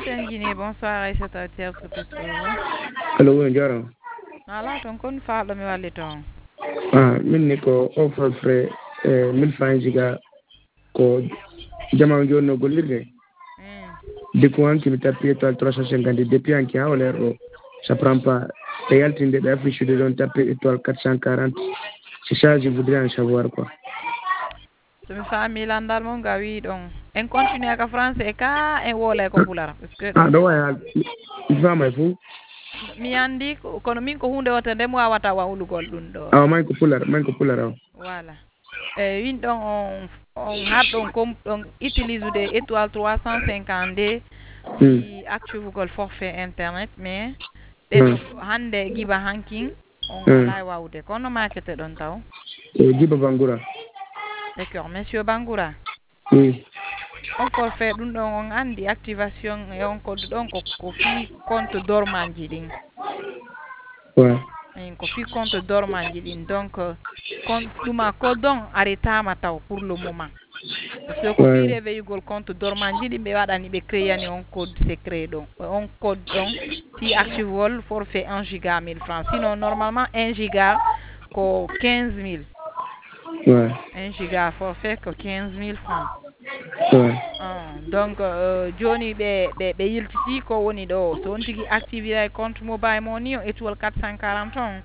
antenne Guinée, bonsoir Aïssata Tierce Pessoa. Allo, buongiorno. Ala ton kon faalo mi walli ton. Min ni ko offre frais 1000 francs giga ko jama jonno gollirde. Depuis anki mi tappi étoile 350 depuis anki ha olero ça prend pas. Et yaltinde be affiche de don tappi étoile 440. C'est ça je voudrais en savoir quoi. So mi faami landal mon gawi don. En continue ka français ka en wole ko pulara parce que do waya il va may fu. mi andi kono min ko hunde wata dem wawata wawlugol dun do. Man ko pulara. Voilà. Win don on har don kom don utilise de étoile 350 si activugol forfait internet mais den hande giba hanking on wala wawde kono makete don taw. Giba Bangura. D'accord, monsieur Bangura. Oui. On forfait dun don on andi activation e on code don ko fi compte dormanji din. Ouais. Ko fi compte dormanji din donc compte duma ko don arrêtama taw pour le moment. Parce que ko fi réveillugol compte dormanji din be wadani be créer un code secret donc on code donc si activol forfait 1 giga 1000 francs sinon normalement 1 giga ko 15000. Ouais. 1 giga forfait ko 15000 francs. Ouais. Donc joni be yiltiti ko woni do so on tigi activer compte mobile money étoile 440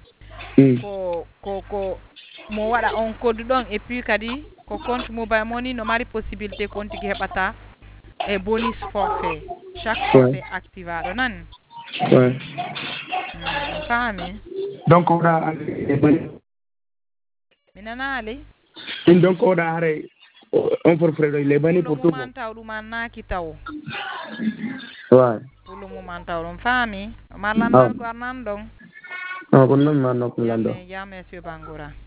ko mo wada on code don et puis kadi ko compte mobile money no mari possibilité kon tigi hebata e bonus forfait chaque forfait activado nan. Ouais. Fami. Donc on a minanali donc on a on forfait les bani pour tout. Ouais. Pour le moment taw dum fami. Marlandal ko arnan dong. Ko non man no ko lando. Ya monsieur Bangura.